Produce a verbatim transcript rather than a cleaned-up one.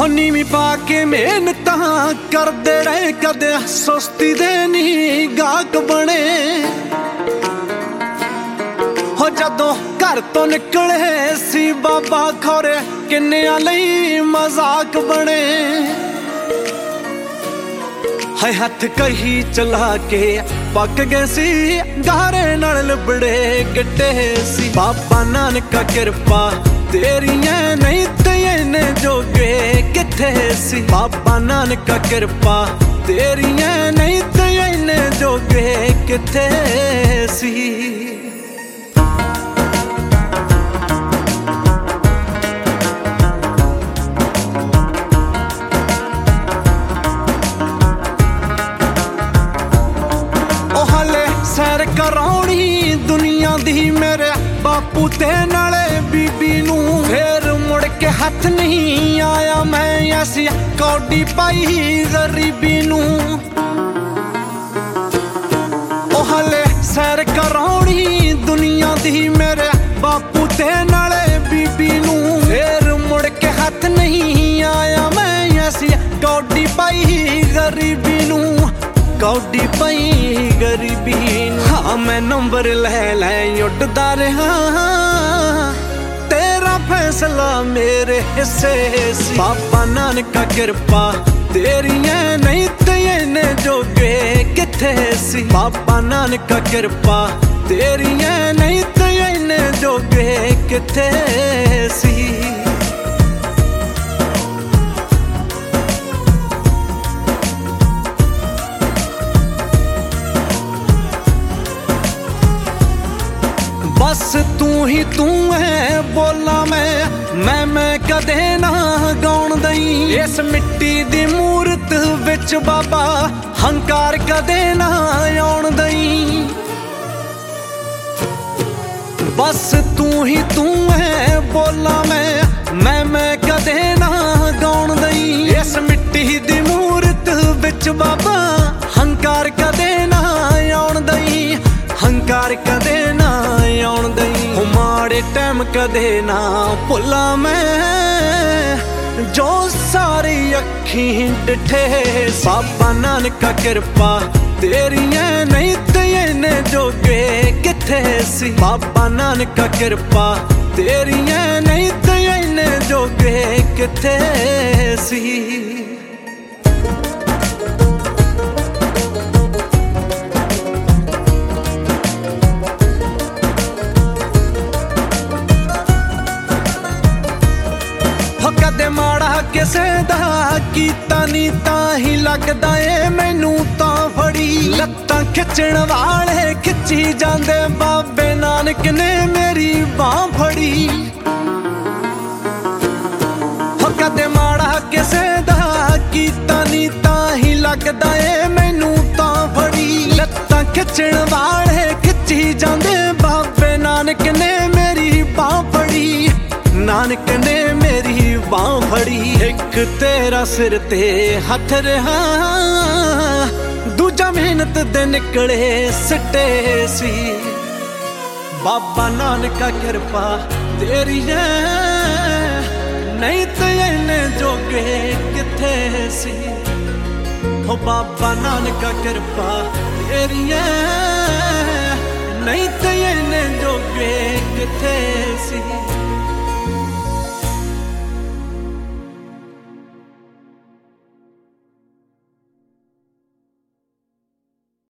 नीवी पा के मेहनत करदे रहे, कदे सुस्ती दे नी गाहक बने। हो जदों घर तो निकले सी बाबा खौरे किन्नियां लई मजाक बने। है हथ कही चला के पक गए सी गारे नाल लिबड़े गिट्टे सी। बाबा नानक कृपा तेरियां नहीं ते इन्ने जोगे किथे सी। बाबा नानक कृपा तेरियां नहीं ते इन्ने जोगे किथे सी। सैर कराउणी दुनिया दी मेरे बापू ते नाले बीबी नू। फिर मुड़ के हथ नहीं आया मैं ऐसी कौडी पाई गरीबी नू। ओ हले सैर कराउणी दुनिया दी मेरे बापू ते नाले बीबी नू। फिर मुड़ के हथ नहीं आया मैं ऐसी कौडी पाई गरीबी नू। कौडी पाई गरीबी। हाँ मैं नंबर ले ले उड़दा रहा, तेरा फैसला मेरे हिस्से सी। बाबा नानक कृपा तेरियां नहीं ते इन्ने जोगे किथे सी। बाबा नानक कृपा तेरियां नहीं ते इन्ने जोगे किथे सी। बस तू ही तू है बोला मैं मैं मैं कदे ना गाउण दई। इस मिट्टी दी मूरत विच बाबा हंकार कदे ना आउण दई। बस तू ही तू है बोला मैं मैं मैं कदे ना गाउण दई। इस मिट्टी दी मूरत विच बाबा हंकार कदे ना आउण दई। हंकार कदे ना आउण दई। माड़े टाइम कदे ना भुला मैं जो सारी अखी डिठे। बाबा नानक कृपा तेरियां नहीं ते इन्ने जोगे किथे सी। बाबा नानक कृपा तेरियां नहीं ते इन्ने जोगे किथे सी। कदे माड़ा किसे दा कीता नी ताही लगदा ए मैनू तां फड़ी। लत्तां खिचण वाले खिची जांदे बाबे नानक ने मेरी बांह फड़ी। हो कदे माड़ा किसे दा कीता नी ताही लगदा ए मैनू तां फड़ी। लत्तां खिचण वाले खिची जांदे बाबे नानक ने मेरी बांह फड़ी। नानक ने मेरी बांह फड़ी। एक तेरा सिर ते हथ रहा, दूजा मेहनत दे निकले सिट्टे सी। बाबा नानक कृपा तेरी है नहीं ते इन्ने जोगे किथे सी। हो बाबा नानक कृपा तेरी है नहीं ते इन्ने जोगे किथे सी।